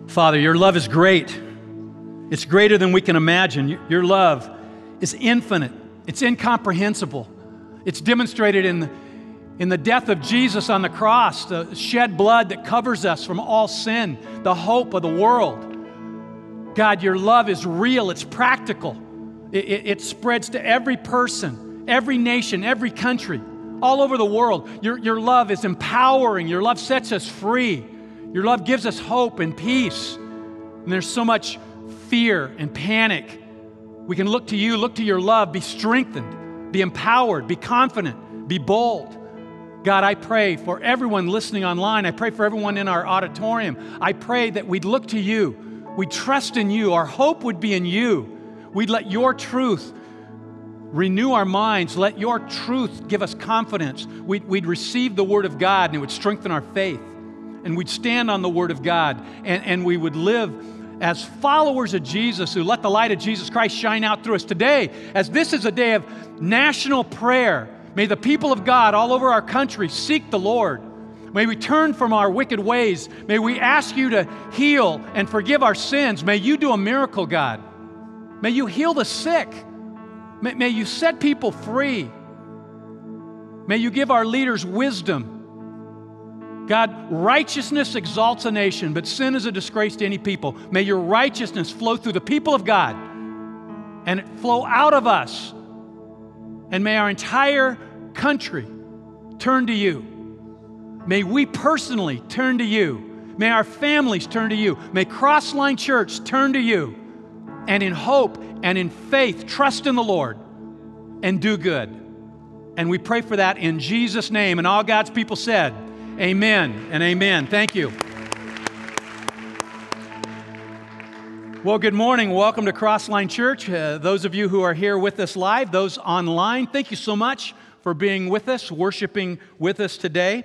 Father, your love is great. It's greater than we can imagine. Your love is infinite. It's incomprehensible. It's demonstrated in the death of Jesus on the cross, the shed blood that covers us from all sin, the hope of the world. God, your love is real. It's practical. It spreads to every person, every nation, every country, all over the world. Your love is empowering. Your love sets us free. Your love gives us hope and peace. And there's so much fear and panic. We can look to you, look to your love, be strengthened, be empowered, be confident, be bold. God, I pray for everyone listening online. I pray for everyone in our auditorium. I pray that we'd look to you. We'd trust in you. Our hope would be in you. We'd let your truth renew our minds. Let your truth give us confidence. We'd receive the Word of God, and it would strengthen our faith. And we'd stand on the Word of God, and we would live as followers of Jesus who let the light of Jesus Christ shine out through us. Today, as this is a day of national prayer, may the people of God all over our country seek the Lord. May we turn from our wicked ways. May we ask you to heal and forgive our sins. May you do a miracle, God. May you heal the sick. May you set people free. May you give our leaders wisdom. God, righteousness exalts a nation, but sin is a disgrace to any people. May your righteousness flow through the people of God and it flow out of us. And may our entire country turn to you. May we personally turn to you. May our families turn to you. May Crossline Church turn to you. And in hope and in faith, trust in the Lord and do good. And we pray for that in Jesus' name. And all God's people said, amen and amen. Thank you. Well, good morning. Welcome to Crossline Church. Those of you who are here with us live, those online, thank you so much for being with us, worshiping with us today.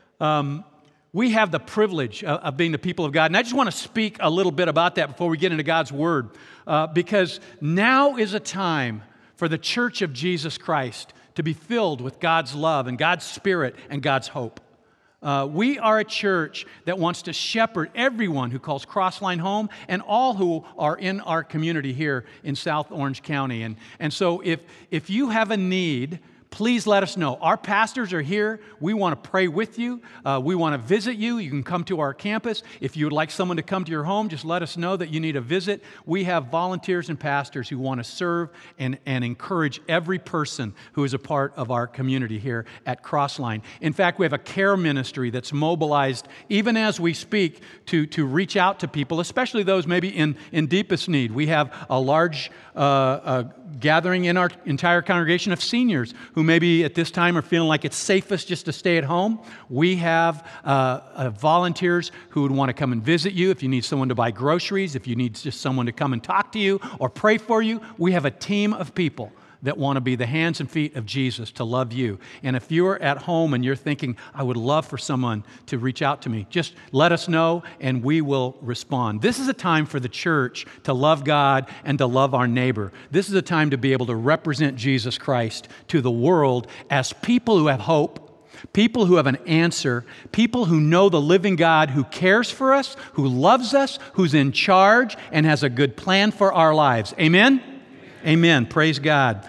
We have the privilege of being the people of God. And I just want to speak a little bit about that before we get into God's Word. Because now is a time for the Church of Jesus Christ to be filled with God's love and God's Spirit and God's hope. We are a church that wants to shepherd everyone who calls Crossline home and all who are in our community here in South Orange County. And so if you have a need, please let us know. Our pastors are here. We want to pray with you. We want to visit you. You can come to our campus. If you would like someone to come to your home, just let us know that you need a visit. We have volunteers and pastors who want to serve and encourage every person who is a part of our community here at Crossline. In fact, we have a care ministry that's mobilized even as we speak to reach out to people, especially those maybe in deepest need. We have a large gathering in our entire congregation of seniors who maybe at this time are feeling like it's safest just to stay at home. We have volunteers who would want to come and visit you if you need someone to buy groceries, if you need just someone to come and talk to you or pray for you. We have a team of people that want to be the hands and feet of Jesus to love you. And if you're at home and you're thinking, I would love for someone to reach out to me, just let us know and we will respond. This is a time for the church to love God and to love our neighbor. This is a time to be able to represent Jesus Christ to the world as people who have hope, people who have an answer, people who know the living God who cares for us, who loves us, who's in charge, and has a good plan for our lives. Amen? Amen. Praise God.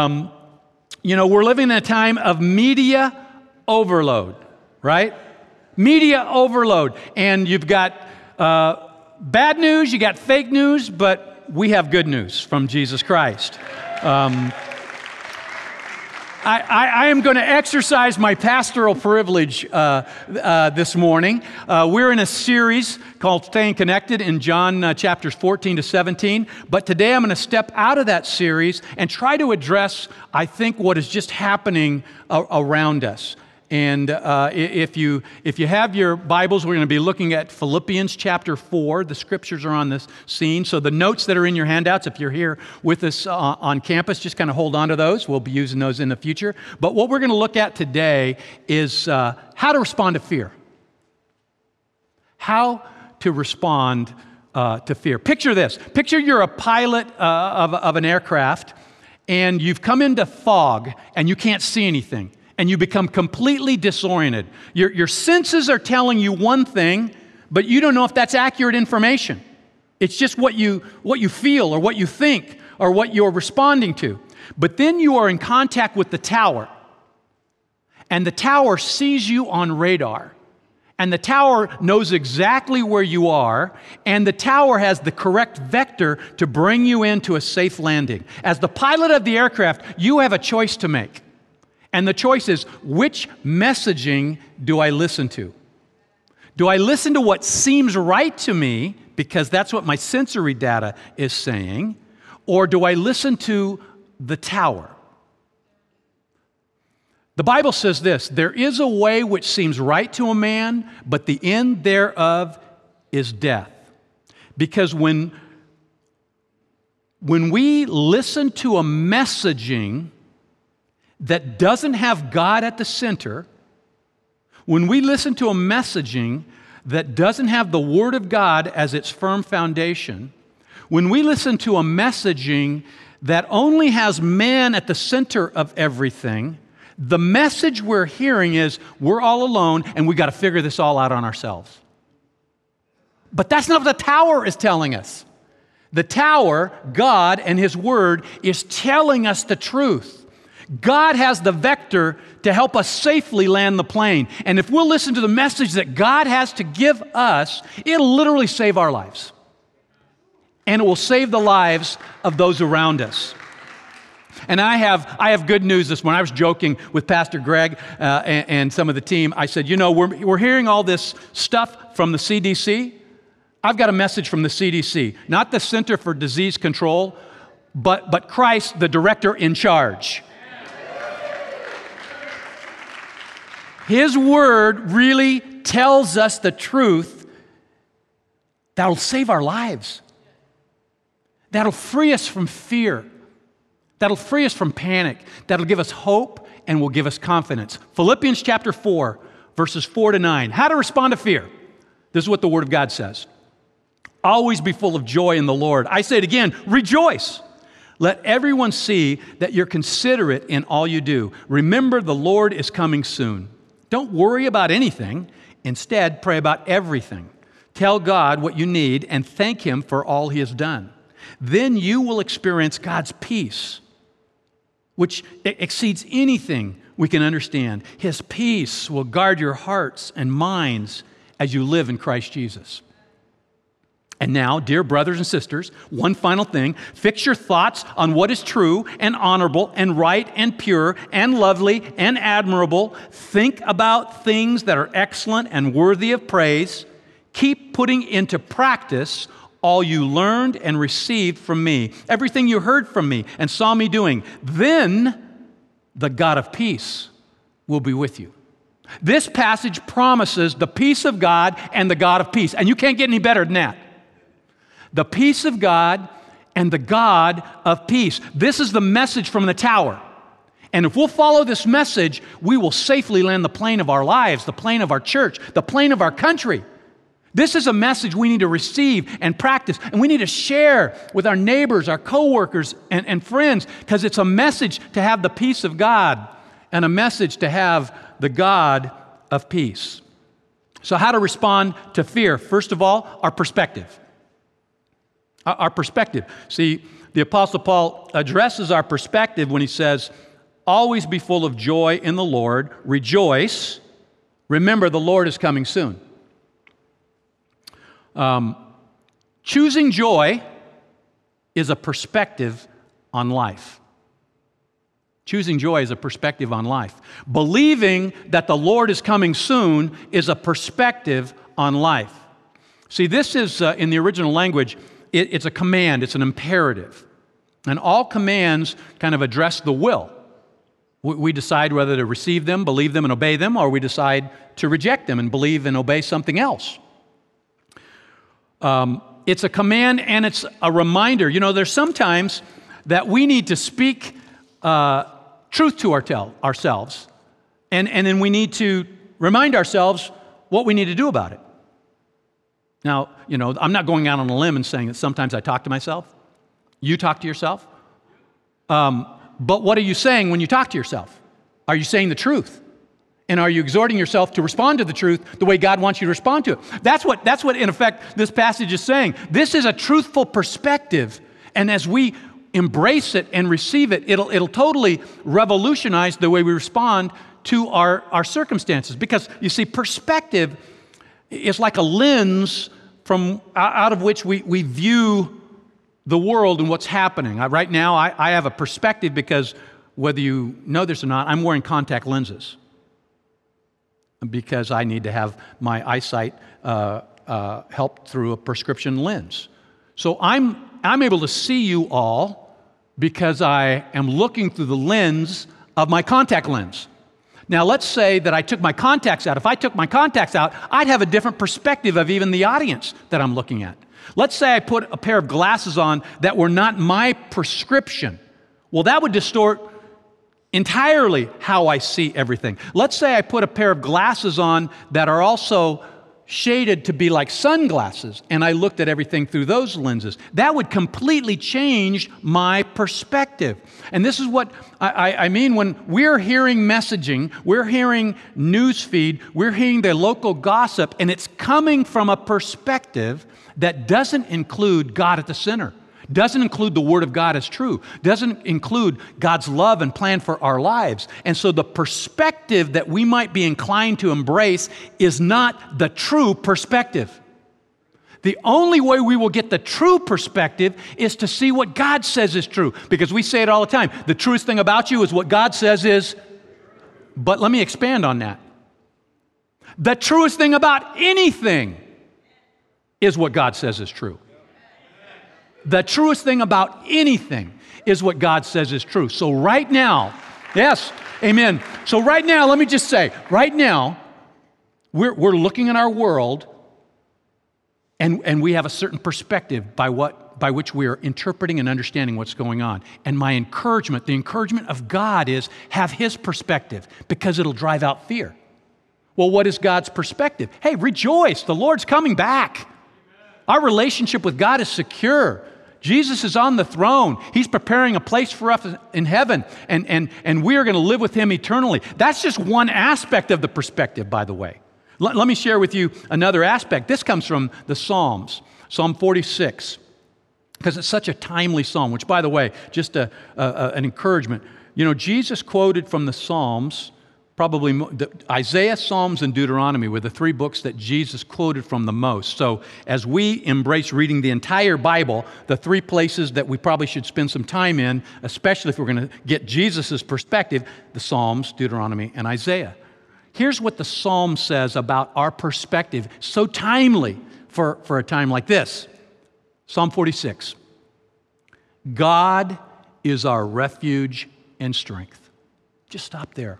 We're living in a time of media overload, right? Media overload. And you've got bad news, you got fake news, but we have good news from Jesus Christ. I am going to exercise my pastoral privilege this morning. We're in a series called Staying Connected in John chapters 14 to 17. But today I'm going to step out of that series and try to address, I think, what is just happening around us. And if you have your Bibles, we're going to be looking at Philippians chapter 4. The scriptures are on this scene. So the notes that are in your handouts, if you're here with us on campus, just kind of hold on to those. We'll be using those in the future. But what we're going to look at today is how to respond to fear. How to respond to fear. Picture this. Picture you're a pilot of an aircraft, and you've come into fog, and you can't see anything. And you become completely disoriented. Your senses are telling you one thing, but you don't know if that's accurate information. It's just what you feel or what you think or what you're responding to. But then you are in contact with the tower, and the tower sees you on radar. And the tower knows exactly where you are, and the tower has the correct vector to bring you into a safe landing. As the pilot of the aircraft, you have a choice to make. And the choice is, which messaging do I listen to? Do I listen to what seems right to me, because that's what my sensory data is saying, or do I listen to the tower? The Bible says this, there is a way which seems right to a man, but the end thereof is death. Because when we listen to a messaging that doesn't have God at the center, when we listen to a messaging that doesn't have the Word of God as its firm foundation, when we listen to a messaging that only has man at the center of everything, the message we're hearing is we're all alone and we got to figure this all out on ourselves. But that's not what the tower is telling us. The tower, God and His Word, is telling us the truth. God has the vector to help us safely land the plane. And if we'll listen to the message that God has to give us, it'll literally save our lives. And it will save the lives of those around us. And I have good news this morning. I was joking with Pastor Greg and some of the team. I said, we're hearing all this stuff from the CDC. I've got a message from the CDC, not the Center for Disease Control, but Christ, the director in charge. His Word really tells us the truth that'll save our lives, that'll free us from fear, that'll free us from panic, that'll give us hope and will give us confidence. Philippians chapter 4, verses 4 to 9. How to respond to fear. This is what the Word of God says. Always be full of joy in the Lord. I say it again, rejoice. Let everyone see that you're considerate in all you do. Remember, the Lord is coming soon. Don't worry about anything. Instead, pray about everything. Tell God what you need and thank Him for all He has done. Then you will experience God's peace, which exceeds anything we can understand. His peace will guard your hearts and minds as you live in Christ Jesus. And now, dear brothers and sisters, one final thing. Fix your thoughts on what is true and honorable and right and pure and lovely and admirable. Think about things that are excellent and worthy of praise. Keep putting into practice all you learned and received from me, everything you heard from me and saw me doing. Then the God of peace will be with you. This passage promises the peace of God and the God of peace. And you can't get any better than that. The peace of God and the God of peace. This is the message from the tower. And if we'll follow this message, we will safely land the plane of our lives, the plane of our church, the plane of our country. This is a message we need to receive and practice, and we need to share with our neighbors, our coworkers, and friends, because it's a message to have the peace of God and a message to have the God of peace. So how to respond to fear? First of all, our perspective. Our perspective. See, the Apostle Paul addresses our perspective when he says, always be full of joy in the Lord, rejoice, remember the Lord is coming soon. Choosing joy is a perspective on life. Choosing joy is a perspective on life. Believing that the Lord is coming soon is a perspective on life. See, this is, in the original language, it's a command, it's an imperative. And all commands kind of address the will. We decide whether to receive them, believe them, and obey them, or we decide to reject them and believe and obey something else. It's a command and it's a reminder. There's sometimes that we need to speak truth to ourselves, and then we need to remind ourselves what we need to do about it. Now, I'm not going out on a limb and saying that sometimes I talk to myself. You talk to yourself. But what are you saying when you talk to yourself? Are you saying the truth? And are you exhorting yourself to respond to the truth the way God wants you to respond to it? That's what in effect, this passage is saying. This is a truthful perspective. And as we embrace it and receive it, it'll totally revolutionize the way we respond to our circumstances. Because, you see, perspective is like a lens from out of which we view the world and what's happening. Right now, I have a perspective because, whether you know this or not, I'm wearing contact lenses because I need to have my eyesight helped through a prescription lens. So I'm able to see you all because I am looking through the lens of my contact lens. Now, let's say that I took my contacts out. If I took my contacts out, I'd have a different perspective of even the audience that I'm looking at. Let's say I put a pair of glasses on that were not my prescription. Well, that would distort entirely how I see everything. Let's say I put a pair of glasses on that are also shaded to be like sunglasses, and I looked at everything through those lenses. That would completely change my perspective. And this is what I mean when we're hearing messaging, we're hearing news feed, we're hearing the local gossip, and it's coming from a perspective that doesn't include God at the center, doesn't include the Word of God as true, doesn't include God's love and plan for our lives. And so the perspective that we might be inclined to embrace is not the true perspective. The only way we will get the true perspective is to see what God says is true. Because we say it all the time. The truest thing about you is what God says is. But let me expand on that. The truest thing about anything is what God says is true. The truest thing about anything is what God says is true. So right now, yes, amen. So right now, let me just say, right now, we're looking at our world, and we have a certain perspective by which we are interpreting and understanding what's going on. And my encouragement, the encouragement of God is have His perspective, because it'll drive out fear. Well, what is God's perspective? Hey, rejoice, the Lord's coming back. Our relationship with God is secure. Jesus is on the throne. He's preparing a place for us in heaven, and we are going to live with Him eternally. That's just one aspect of the perspective, by the way. Let me share with you another aspect. This comes from the Psalms, Psalm 46, because it's such a timely psalm, which, by the way, just an encouragement. You know, Jesus quoted from the Psalms, probably Isaiah, Psalms, and Deuteronomy were the three books that Jesus quoted from the most. So as we embrace reading the entire Bible, the three places that we probably should spend some time in, especially if we're going to get Jesus' perspective, the Psalms, Deuteronomy, and Isaiah. Here's what the Psalm says about our perspective, so timely for a time like this. Psalm 46. God is our refuge and strength. Just stop there.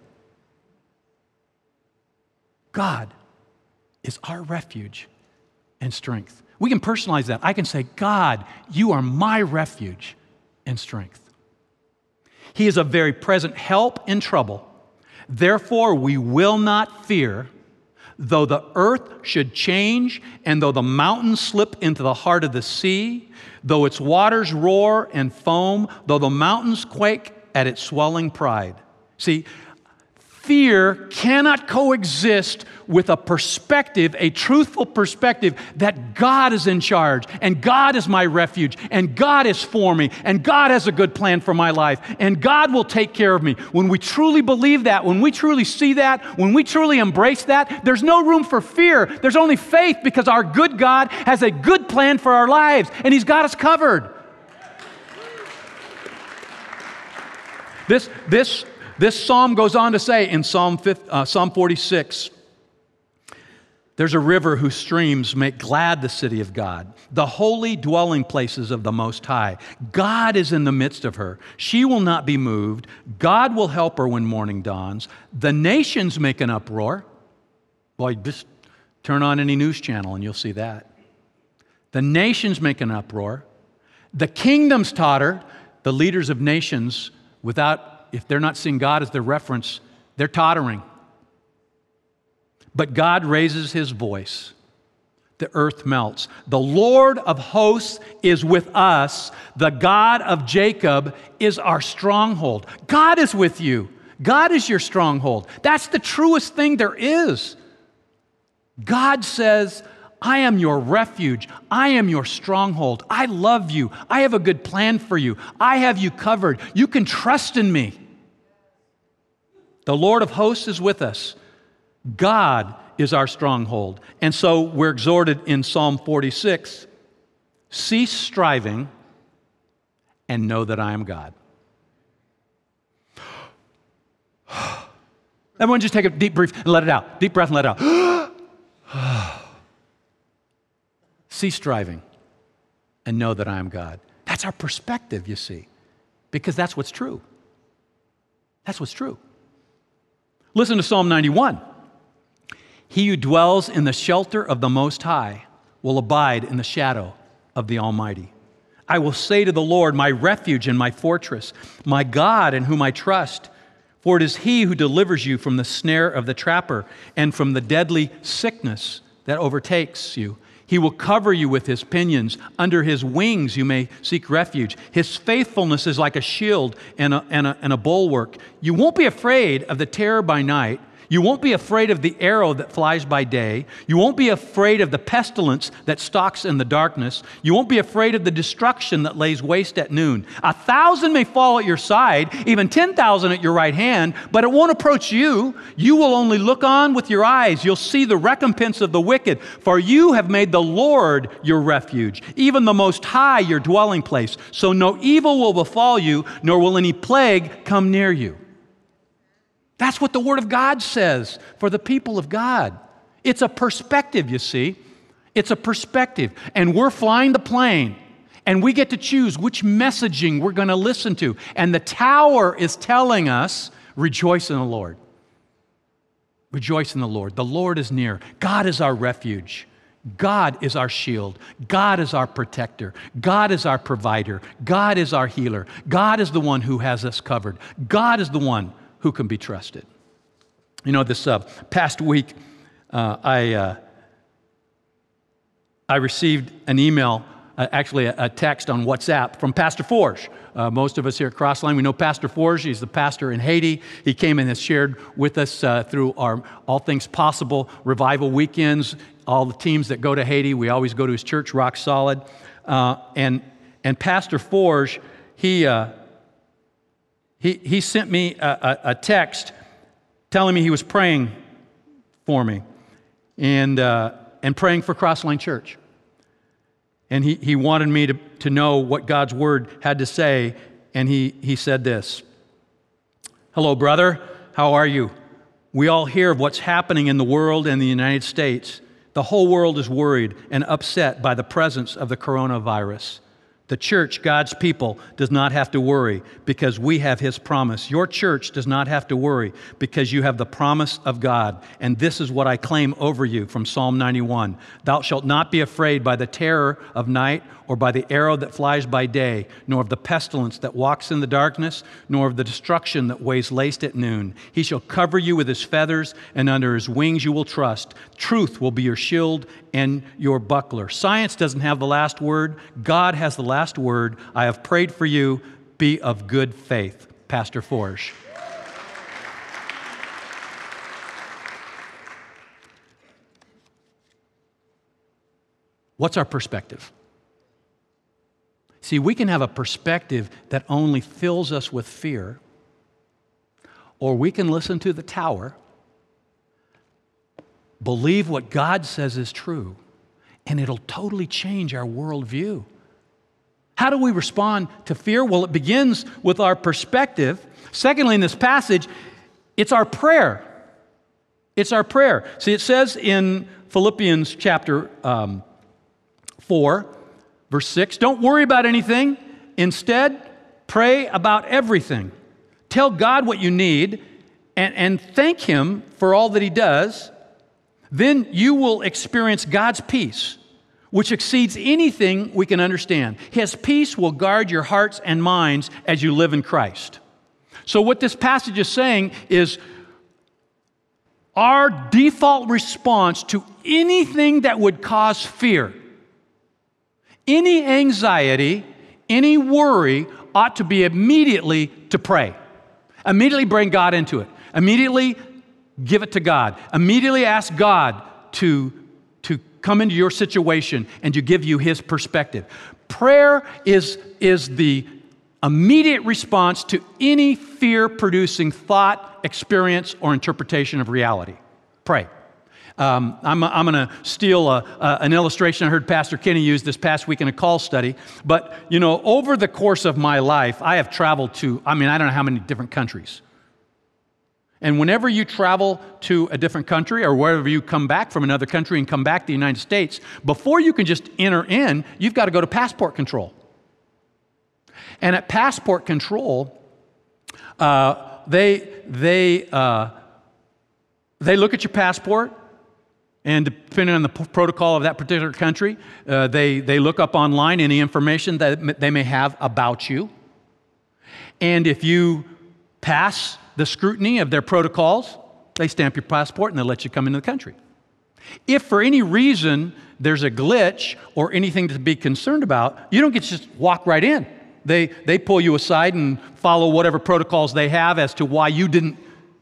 God is our refuge and strength. We can personalize that. I can say, God, you are my refuge and strength. He is a very present help in trouble. Therefore, we will not fear, though the earth should change, and though the mountains slip into the heart of the sea, though its waters roar and foam, though the mountains quake at its swelling pride. See, fear cannot coexist with a perspective, a truthful perspective that God is in charge, and God is my refuge, and God is for me, and God has a good plan for my life, and God will take care of me. When we truly believe that, when we truly see that, when we truly embrace that, there's no room for fear. There's only faith, because our good God has a good plan for our lives, and He's got us covered. This psalm goes on to say in Psalm 46, there's a river whose streams make glad the city of God, the holy dwelling places of the Most High. God is in the midst of her. She will not be moved. God will help her when morning dawns. The nations make an uproar. Boy, just turn on any news channel and you'll see that. The nations make an uproar. The kingdoms totter. The leaders of nations, if they're not seeing God as their reference, they're tottering. But God raises His voice. The earth melts. The Lord of hosts is with us. The God of Jacob is our stronghold. God is with you. God is your stronghold. That's the truest thing there is. God says, I am your refuge. I am your stronghold. I love you. I have a good plan for you. I have you covered. You can trust in me. The Lord of hosts is with us. God is our stronghold. And so we're exhorted in Psalm 46, cease striving and know that I am God. Everyone just take a deep breath and let it out. Deep breath and let it out. Cease striving and know that I am God. That's our perspective, you see, because that's what's true. That's what's true. Listen to Psalm 91. He who dwells in the shelter of the Most High will abide in the shadow of the Almighty. I will say to the Lord, my refuge and my fortress, my God in whom I trust. For it is He who delivers you from the snare of the trapper and from the deadly sickness that overtakes you. He will cover you with His pinions. Under His wings you may seek refuge. His faithfulness is like a shield and a bulwark. You won't be afraid of the terror by night. You won't be afraid of the arrow that flies by day. You won't be afraid of the pestilence that stalks in the darkness. You won't be afraid of the destruction that lays waste at noon. 1,000 may fall at your side, even 10,000 at your right hand, but it won't approach you. You will only look on with your eyes. You'll see the recompense of the wicked, for you have made the Lord your refuge, even the Most High your dwelling place. So no evil will befall you, nor will any plague come near you. That's what the Word of God says for the people of God. It's a perspective, you see. It's a perspective. And we're flying the plane, and we get to choose which messaging we're going to listen to. And the tower is telling us, rejoice in the Lord. Rejoice in the Lord. The Lord is near. God is our refuge. God is our shield. God is our protector. God is our provider. God is our healer. God is the one who has us covered. God is the one who can be trusted. You know, this past week, I received an email, actually a text on WhatsApp from Pastor Forge. Most of us here at Crossline, we know Pastor Forge. He's the pastor in Haiti. He came and has shared with us through our All Things Possible revival weekends, all the teams that go to Haiti. We always go to his church, Rock Solid. And Pastor Forge, he sent me a text telling me he was praying for me and praying for Crossline Church. And he wanted me to know what God's Word had to say, and he said this: "Hello, brother. How are you? We all hear of what's happening in the world and the United States. The whole world is worried and upset by the presence of the coronavirus. The church, God's people, does not have to worry because we have His promise. Your church does not have to worry because you have the promise of God. And this is what I claim over you from Psalm 91. Thou shalt not be afraid by the terror of night or by the arrow that flies by day, nor of the pestilence that walks in the darkness, nor of the destruction that weighs laced at noon. He shall cover you with His feathers, and under His wings you will trust. Truth will be your shield and your buckler." Science doesn't have the last word. God has the last word. I have prayed for you. Be of good faith. Pastor Forge. What's our perspective? See, we can have a perspective that only fills us with fear, or we can listen to the tower, believe what God says is true, and it'll totally change our worldview. How do we respond to fear? Well, it begins with our perspective. Secondly, in this passage, it's our prayer. It's our prayer. See, it says in Philippians chapter 4, verse 6, don't worry about anything. Instead, pray about everything. Tell God what you need and thank Him for all that He does. Then you will experience God's peace, which exceeds anything we can understand. His peace will guard your hearts and minds as you live in Christ. So what this passage is saying is our default response to anything that would cause fear, any anxiety, any worry ought to be immediately to pray. Immediately bring God into it. Immediately give it to God. Immediately ask God to come into your situation and to give you His perspective. Prayer is the immediate response to any fear-producing thought, experience, or interpretation of reality. Pray. I'm going to steal an illustration I heard Pastor Kenny use this past week in a call study. But, over the course of my life, I have traveled to, I don't know how many different countries. And whenever you travel to a different country or wherever you come back from another country and come back to the United States, before you can just enter in, you've got to go to passport control. And at passport control, they look at your passport, and depending on the protocol of that particular country, they look up online any information that they may have about you. And if you pass the scrutiny of their protocols, they stamp your passport and they let you come into the country. If for any reason there's a glitch or anything to be concerned about, you don't get to just walk right in. They pull you aside and follow whatever protocols they have as to why you didn't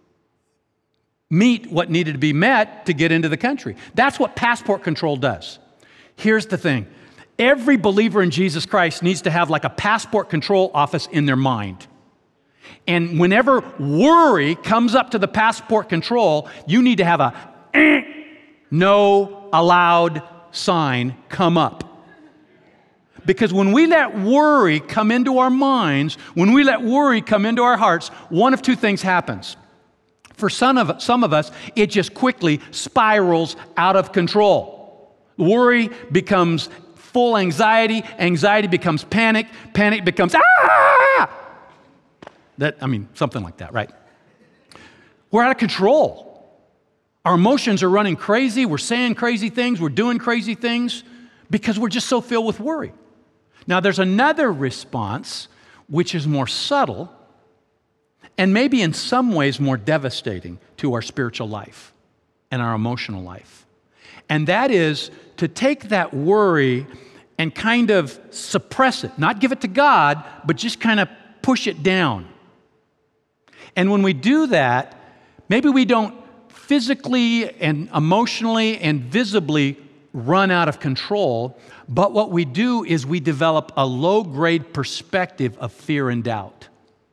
meet what needed to be met to get into the country. That's what passport control does. Here's the thing. Every believer in Jesus Christ needs to have like a passport control office in their mind. And whenever worry comes up to the passport control, you need to have a no allowed sign come up. Because when we let worry come into our minds, when we let worry come into our hearts, one of two things happens. For some of us, it just quickly spirals out of control. Worry becomes full anxiety. Anxiety becomes panic. Panic becomes something like that, right? We're out of control. Our emotions are running crazy. We're saying crazy things. We're doing crazy things because we're just so filled with worry. Now, there's another response, which is more subtle and maybe in some ways more devastating to our spiritual life and our emotional life. And that is to take that worry and kind of suppress it, not give it to God, but just kind of push it down. And when we do that, maybe we don't physically and emotionally and visibly run out of control, but what we do is we develop a low-grade perspective of fear and doubt.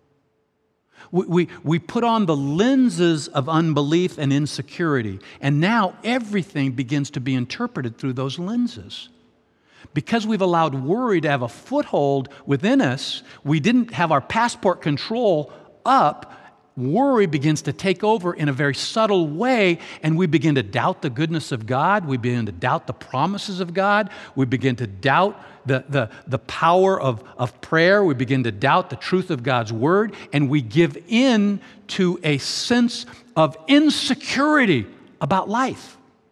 We put on the lenses of unbelief and insecurity, and now everything begins to be interpreted through those lenses. Because we've allowed worry to have a foothold within us, we didn't have our passport control up. Worry begins to take over in a very subtle way, and we begin to doubt the goodness of God. We begin to doubt the promises of God. We begin to doubt the power of prayer. We begin to doubt the truth of God's Word, and we give in to a sense of insecurity about life.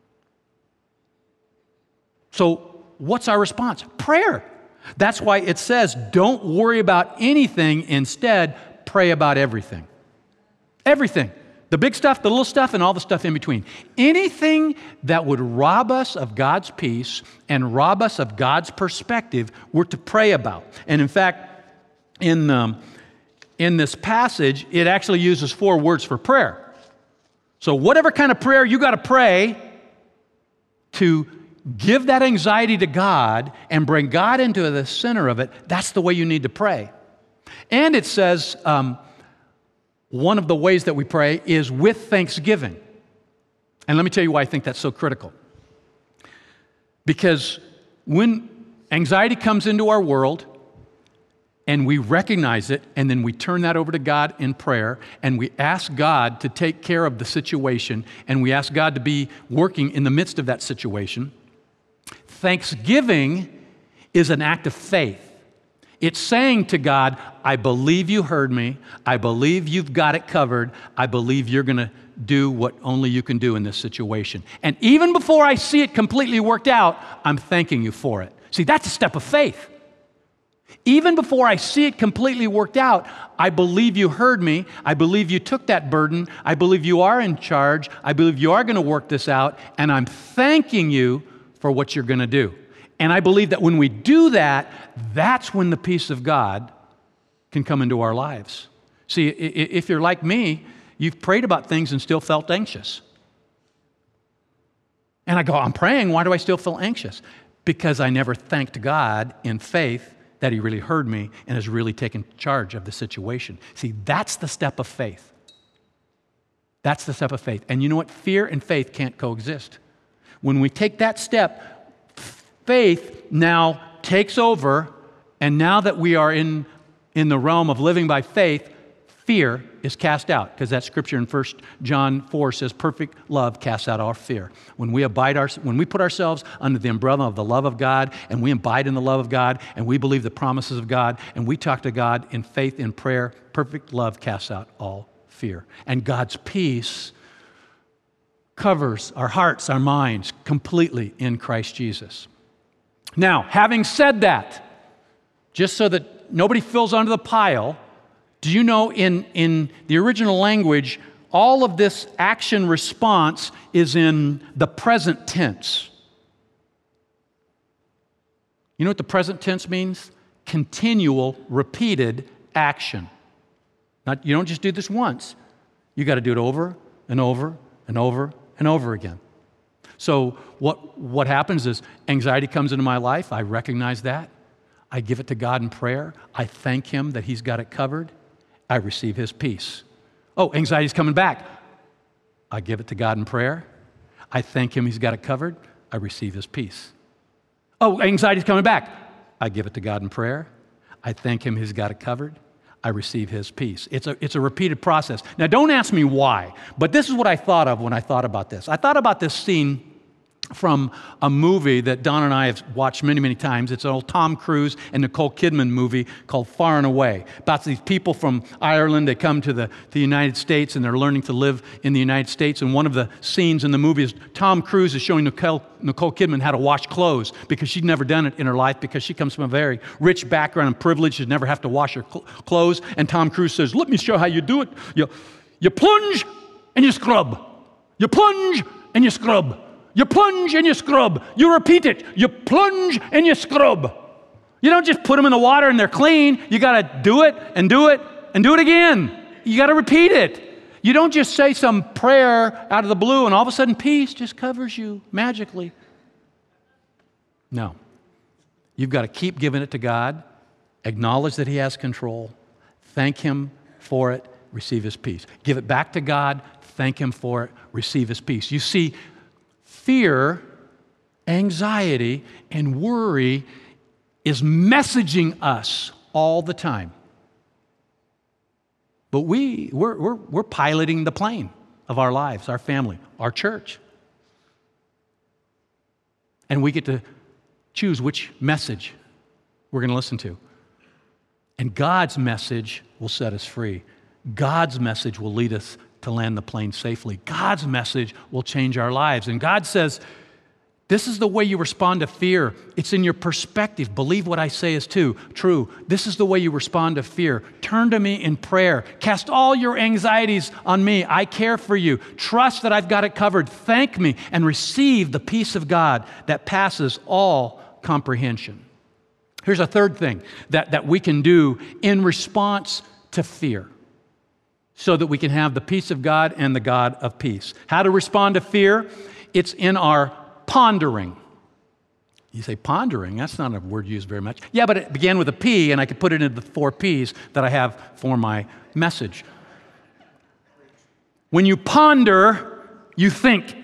So what's our response? Prayer. That's why it says, don't worry about anything. Instead, pray about everything. Everything. The big stuff, the little stuff, and all the stuff in between. Anything that would rob us of God's peace and rob us of God's perspective, we're to pray about. And in fact, in this passage, it actually uses 4 words for prayer. So whatever kind of prayer you got to pray to give that anxiety to God and bring God into the center of it, that's the way you need to pray. And it says, one of the ways that we pray is with thanksgiving. And let me tell you why I think that's so critical. Because when anxiety comes into our world and we recognize it and then we turn that over to God in prayer and we ask God to take care of the situation and we ask God to be working in the midst of that situation, thanksgiving is an act of faith. It's saying to God, I believe you heard me. I believe you've got it covered. I believe you're going to do what only you can do in this situation. And even before I see it completely worked out, I'm thanking you for it. See, that's a step of faith. Even before I see it completely worked out, I believe you heard me. I believe you took that burden. I believe you are in charge. I believe you are going to work this out. And I'm thanking you for what you're going to do. And I believe that when we do that, that's when the peace of God can come into our lives. See, if you're like me, you've prayed about things and still felt anxious. And I go, I'm praying, why do I still feel anxious? Because I never thanked God in faith that He really heard me and has really taken charge of the situation. See, that's the step of faith. That's the step of faith. And you know what? Fear and faith can't coexist. When we take that step, faith now takes over, and now that we are in the realm of living by faith, fear is cast out, because that scripture in 1 John 4 says, perfect love casts out our fear. When we put ourselves under the umbrella of the love of God, and we abide in the love of God, and we believe the promises of God, and we talk to God in faith, in prayer, perfect love casts out all fear. And God's peace covers our hearts, our minds completely in Christ Jesus. Now, having said that, just so that nobody fills under the pile, do you know in the original language, all of this action response is in the present tense? You know what the present tense means? Continual, repeated action. You don't just do this once. You got to do it over and over and over and over again. So what happens is anxiety comes into my life. I recognize that. I give it to God in prayer. I thank Him that He's got it covered. I receive His peace. Oh, anxiety's coming back. I give it to God in prayer. I thank Him He's got it covered. I receive His peace. Oh, anxiety's coming back. I give it to God in prayer. I thank Him He's got it covered. I receive His peace. It's a repeated process. Now, don't ask me why, but this is what I thought of when I thought about this. I thought about this scene from a movie that Don and I have watched many, many times. It's an old Tom Cruise and Nicole Kidman movie called Far and Away, about these people from Ireland. They come to the United States, and they're learning to live in the United States. And one of the scenes in the movie is Tom Cruise is showing Nicole Kidman how to wash clothes, because she'd never done it in her life, because she comes from a very rich background and privilege. She'd never have to wash her clothes. And Tom Cruise says, let me show how you do it. You plunge and you scrub. You plunge and you scrub. You plunge and you scrub. You repeat it. You plunge and you scrub. You don't just put them in the water and they're clean. You got to do it and do it and do it again. You got to repeat it. You don't just say some prayer out of the blue and all of a sudden peace just covers you magically. No. You've got to keep giving it to God, acknowledge that He has control, thank Him for it, receive His peace. Give it back to God, thank Him for it, receive His peace. You see, fear, anxiety, and worry is messaging us all the time. But we're piloting the plane of our lives, our family, our church. And we get to choose which message we're going to listen to. And God's message will set us free. God's message will lead us to land the plane safely. God's message will change our lives. And God says, this is the way you respond to fear. It's in your perspective. Believe what I say is true. This is the way you respond to fear. Turn to me in prayer. Cast all your anxieties on me. I care for you. Trust that I've got it covered. Thank me and receive the peace of God that passes all comprehension. Here's a third thing that we can do in response to fear, so that we can have the peace of God and the God of peace. How to respond to fear? It's in our pondering. You say, pondering? That's not a word used very much. Yeah, but it began with a P, and I could put it into the 4 Ps that I have for my message. When you ponder, you think.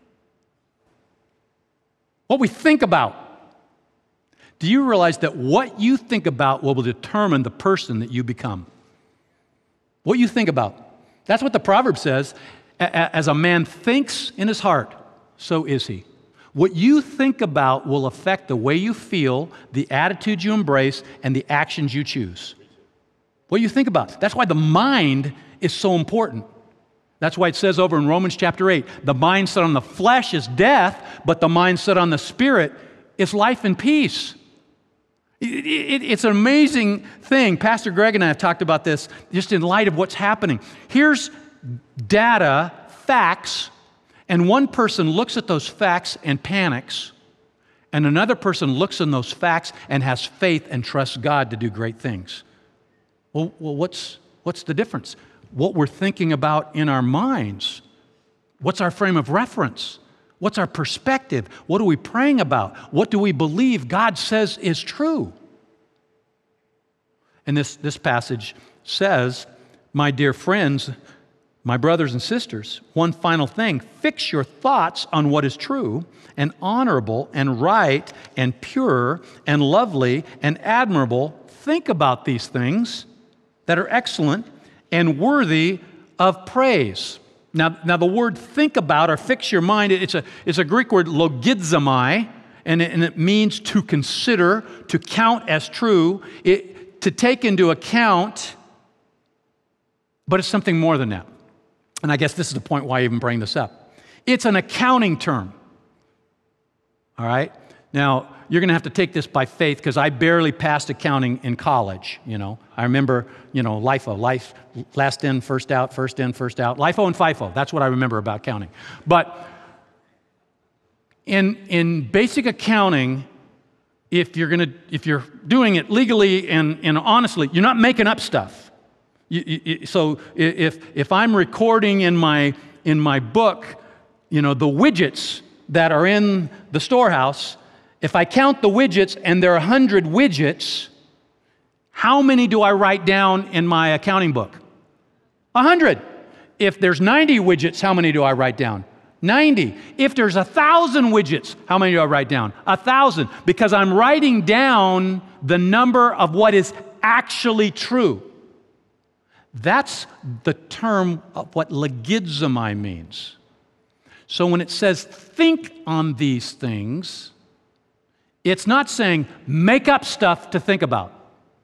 What we think about. Do you realize that what you think about will determine the person that you become? What you think about. That's what the proverb says. As a man thinks in his heart, so is he. What you think about will affect the way you feel, the attitude you embrace, and the actions you choose. What you think about. That's why the mind is so important. That's why it says over in Romans chapter 8, the mind set on the flesh is death, but the mind set on the spirit is life and peace. It's an amazing thing. Pastor Greg and I have talked about this just in light of what's happening. Here's data, facts, and one person looks at those facts and panics, and another person looks in those facts and has faith and trusts God to do great things. Well, what's What's the difference? What we're thinking about in our minds. What's our frame of reference? What's our perspective? What are we praying about? What do we believe God says is true? And this passage says, my dear friends, my brothers and sisters, one final thing, fix your thoughts on what is true and honorable and right and pure and lovely and admirable. Think about these things that are excellent and worthy of praise. Now the word think about or fix your mind, it's a Greek word logizomai, and it means to consider, to count as true, to take into account, but it's something more than that. And I guess this is the point why I even bring this up. It's an accounting term. All right? Now, you're going to have to take this by faith because I barely passed accounting in college, I remember, LIFO, last in, first out, first in, first out. LIFO and FIFO, that's what I remember about accounting. But in basic accounting, if you're doing it legally and honestly, you're not making up stuff. So if I'm recording in my book, the widgets that are in the storehouse, if I count the widgets and there are 100 widgets, how many do I write down in my accounting book? 100. If there's 90 widgets, how many do I write down? 90. If there's 1,000 widgets, how many do I write down? 1,000. Because I'm writing down the number of what is actually true. That's the term of what logizomai means. So when it says think on these things, it's not saying make up stuff to think about.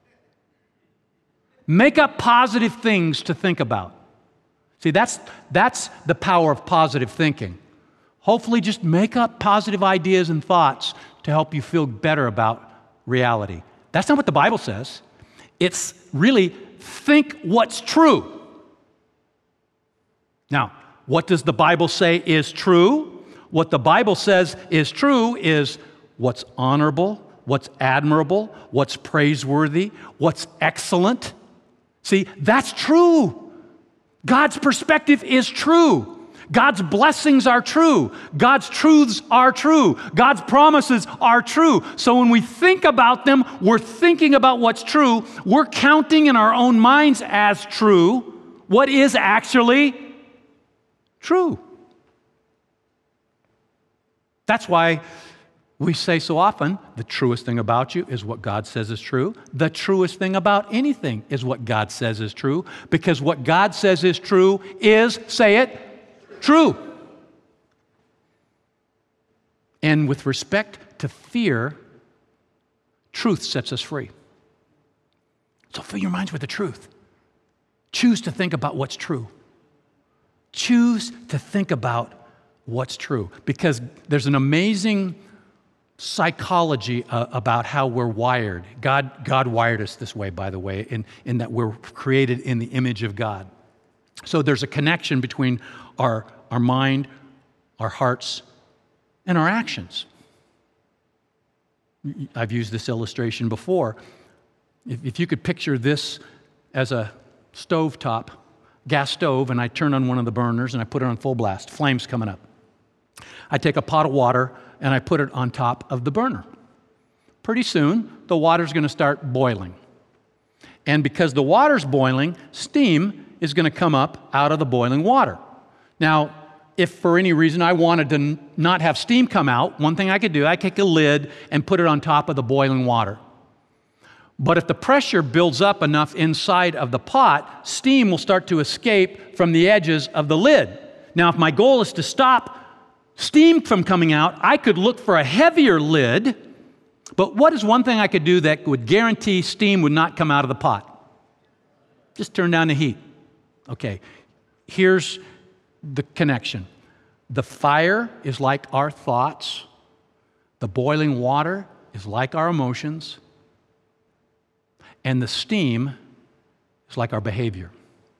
Make up positive things to think about. See, that's the power of positive thinking. Hopefully just make up positive ideas and thoughts to help you feel better about reality. That's not what the Bible says. It's really think what's true. Now, what does the Bible say is true? What the Bible says is true is what's honorable, what's admirable, what's praiseworthy, what's excellent. See, that's true. God's perspective is true. God's blessings are true. God's truths are true. God's promises are true. So when we think about them, we're thinking about what's true. We're counting in our own minds as true what is actually true. That's why we say so often, the truest thing about you is what God says is true. The truest thing about anything is what God says is true, because what God says is true is, say it, true. And with respect to fear, truth sets us free. So fill your minds with the truth. Choose to think about what's true. Choose to think about what's true, because there's an amazing psychology about how we're wired. God wired us this way, by the way, in that we're created in the image of God. So there's a connection between our mind, our hearts, and our actions. I've used this illustration before. If you could picture this as a stovetop, gas stove, and I turn on one of the burners and I put it on full blast, flames coming up. I take a pot of water and I put it on top of the burner. Pretty soon, the water's going to start boiling. And because the water's boiling, steam is going to come up out of the boiling water. Now, if for any reason I wanted to not have steam come out, one thing I could do, I take a lid and put it on top of the boiling water. But if the pressure builds up enough inside of the pot, steam will start to escape from the edges of the lid. Now, if my goal is to stop steam from coming out, I could look for a heavier lid, but what is one thing I could do that would guarantee steam would not come out of the pot? Just turn down the heat. Okay, here's the connection. The fire is like our thoughts. The boiling water is like our emotions. And the steam is like our behavior.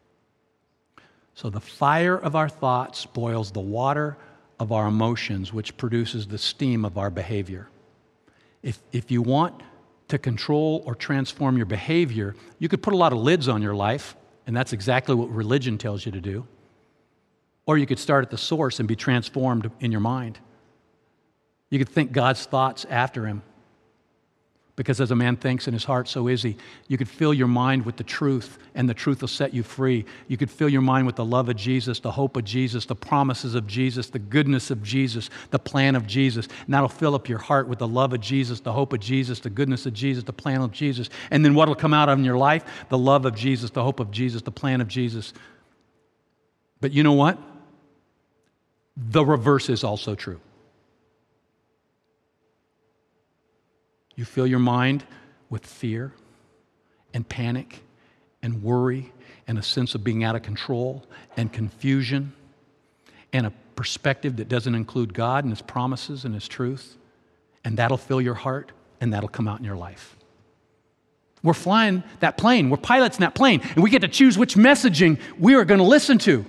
So the fire of our thoughts boils the water of our emotions, which produces the steam of our behavior. If you want to control or transform your behavior, you could put a lot of lids on your life and that's exactly what religion tells you to do. Or you could start at the source and be transformed in your mind. You could think God's thoughts after him. Because as a man thinks in his heart, so is he. You could fill your mind with the truth, and the truth will set you free. You could fill your mind with the love of Jesus, the hope of Jesus, the promises of Jesus, the goodness of Jesus, the plan of Jesus. And that'll fill up your heart with the love of Jesus, the hope of Jesus, the goodness of Jesus, the plan of Jesus. And then what'll come out of in your life? The love of Jesus, the hope of Jesus, the plan of Jesus. But you know what? The reverse is also true. You fill your mind with fear and panic and worry and a sense of being out of control and confusion and a perspective that doesn't include God and his promises and his truth. And that'll fill your heart and that'll come out in your life. We're flying that plane. We're pilots in that plane. And we get to choose which messaging we are going to listen to.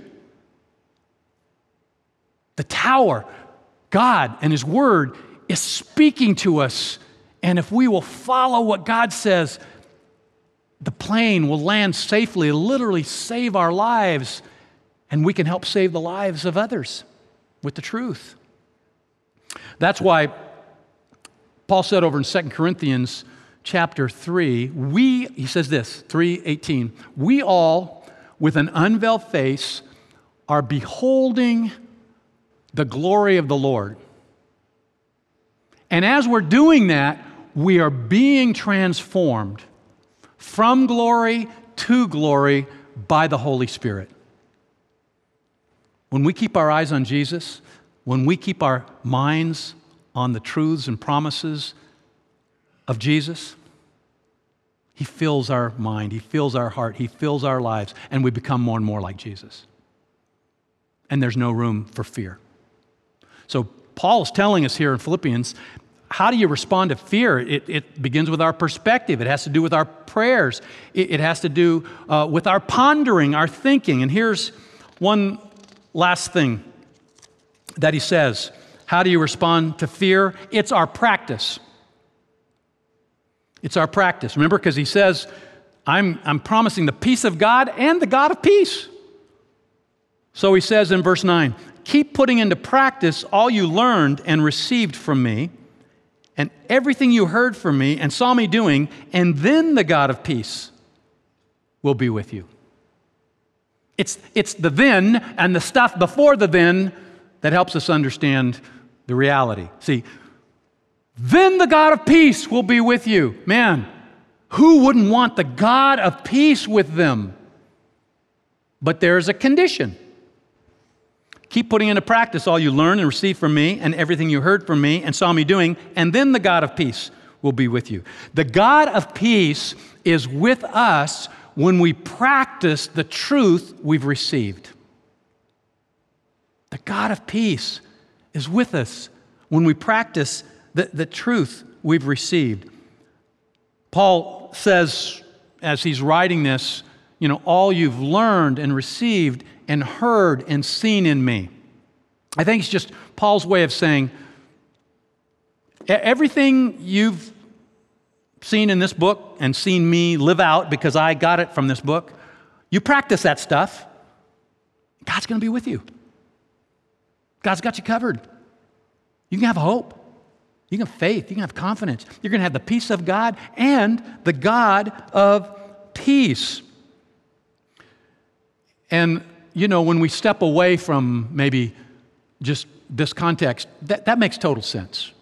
The tower, God and his word is speaking to us. And if we will follow what God says, the plane will land safely, literally save our lives, and we can help save the lives of others with the truth. That's why Paul said over in 2 Corinthians chapter 3, he says this, 3:18, we all, with an unveiled face, are beholding the glory of the Lord. And as we're doing that, we are being transformed from glory to glory by the Holy Spirit. When we keep our eyes on Jesus, when we keep our minds on the truths and promises of Jesus, he fills our mind, he fills our heart, he fills our lives, and we become more and more like Jesus. And there's no room for fear. So Paul is telling us here in Philippians, how do you respond to fear? It begins with our perspective. It has to do with our prayers. It has to do with our pondering, our thinking. And here's one last thing that he says. How do you respond to fear? It's our practice. It's our practice. Remember, because he says, I'm promising the peace of God and the God of peace. So he says in verse 9, keep putting into practice all you learned and received from me, and everything you heard from me and saw me doing, and then the God of peace will be with you. It's the then and the stuff before the then that helps us understand the reality. See, then the God of peace will be with you. Man, who wouldn't want the God of peace with them? But there's a condition. Keep putting into practice all you learned and received from me and everything you heard from me and saw me doing, and then the God of peace will be with you. The God of peace is with us when we practice the truth we've received. The God of peace is with us when we practice the truth we've received. Paul says, as he's writing this, all you've learned and received and heard and seen in me. I think it's just Paul's way of saying, everything you've seen in this book and seen me live out because I got it from this book, you practice that stuff, God's going to be with you. God's got you covered. You can have hope. You can have faith. You can have confidence. You're going to have the peace of God and the God of peace. And when we step away from maybe just this context, that makes total sense.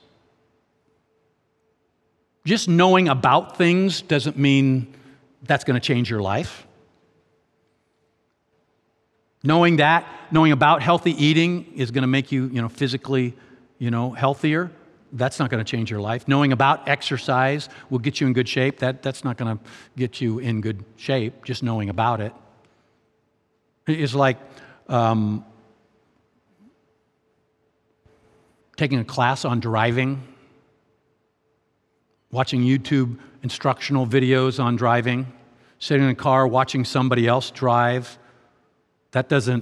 Just knowing about things doesn't mean that's going to change your life. Knowing about healthy eating is going to make you, physically, healthier. That's not going to change your life. Knowing about exercise will get you in good shape. That's not going to get you in good shape, just knowing about it. It's like taking a class on driving, watching YouTube instructional videos on driving, sitting in a car watching somebody else drive. That doesn't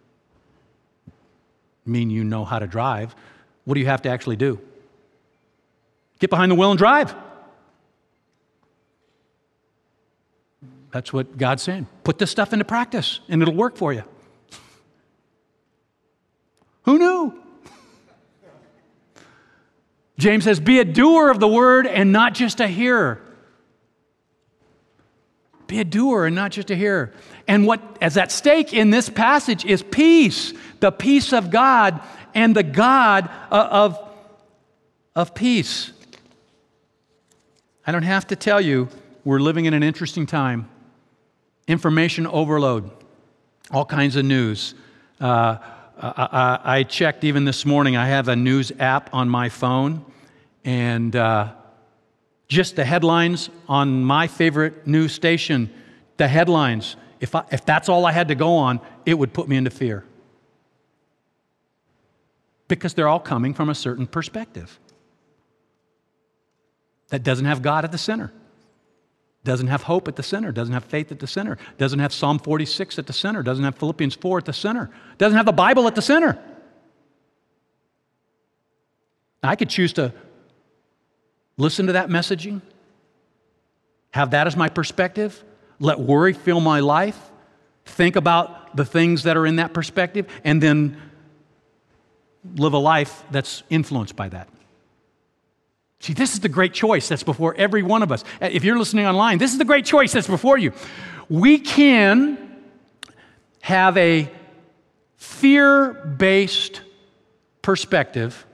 mean you know how to drive. What do you have to actually do? Get behind the wheel and drive. That's what God's saying. Put this stuff into practice, and it'll work for you. Who knew? James says, be a doer of the word and not just a hearer. Be a doer and not just a hearer. And what is at stake in this passage is peace, the peace of God and the God of peace. I don't have to tell you, we're living in an interesting time. Information overload, all kinds of news. I checked even this morning. I have a news app on my phone, and just the headlines on my favorite news station, the headlines, if that's all I had to go on, it would put me into fear. Because they're all coming from a certain perspective that doesn't have God at the center. Doesn't have hope at the center, doesn't have faith at the center, doesn't have Psalm 46 at the center, doesn't have Philippians 4 at the center, doesn't have the Bible at the center. Now, I could choose to listen to that messaging, have that as my perspective, let worry fill my life, think about the things that are in that perspective, and then live a life that's influenced by that. See, this is the great choice that's before every one of us. If you're listening online, this is the great choice that's before you. We can have a fear-based perspective,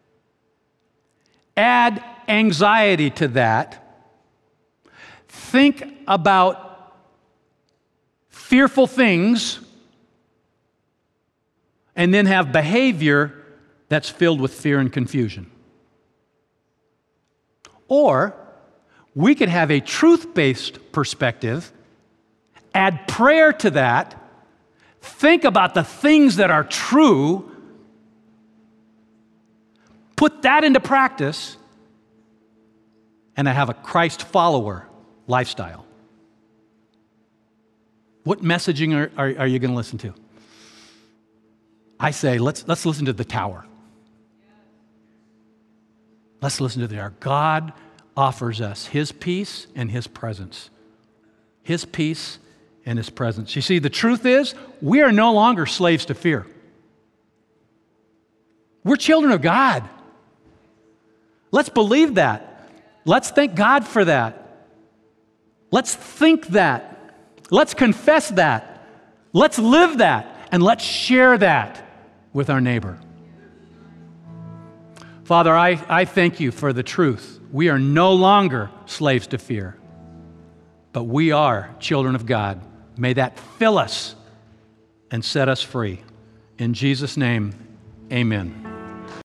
add anxiety to that, think about fearful things, and then have behavior that's filled with fear and confusion. Or we could have a truth-based perspective, add prayer to that, think about the things that are true, put that into practice, and I have a Christ follower lifestyle. What messaging are you going to listen to? I say, let's listen to the Tower. Let's listen to our God offers us His peace and His presence. His peace and His presence. You see, the truth is, we are no longer slaves to fear. We're children of God. Let's believe that. Let's thank God for that. Let's think that. Let's confess that. Let's live that. And let's share that with our neighbor. Father, I thank you for the truth. We are no longer slaves to fear, but we are children of God. May that fill us and set us free. In Jesus' name, amen.